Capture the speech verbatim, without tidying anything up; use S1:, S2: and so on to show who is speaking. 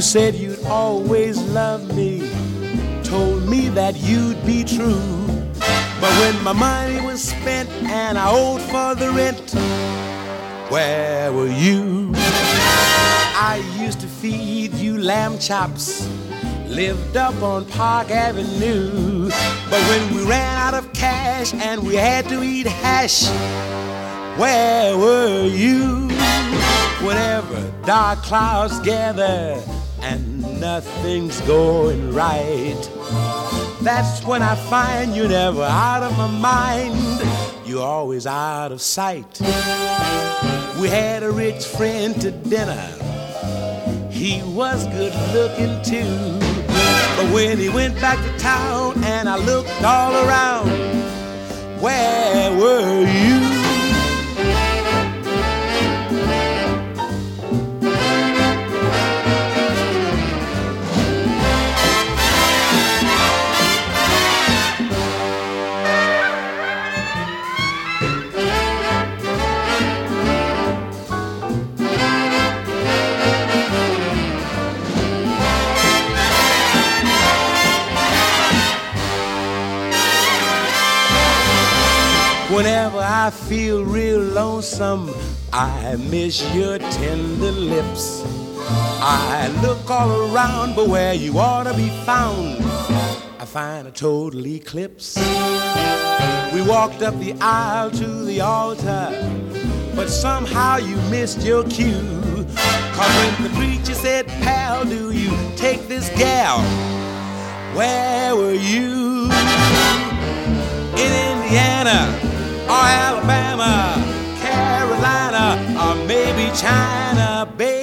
S1: said you'd always love me, told me that you'd be true. But when my money was spent and I owed for the rent, where were you? I used to feed you lamb chops, lived up on Park Avenue. But when we ran out of cash and we had to eat hash, where were you? Whenever dark clouds gather and nothing's going right, that's when I find you're never out of my mind. You're always out of sight. We had a rich friend to dinner. He was good looking too. But when he went back to town and I looked all around, where were you? Whenever I feel real lonesome, I miss your tender lips. I look all around, but where you ought to be found, I find a total eclipse. We walked up the aisle to the altar, but somehow you missed your cue. Cause when the preacher said, pal, do you take this gal? Where were you? In Indiana, or Alabama, Carolina, or maybe China, baby.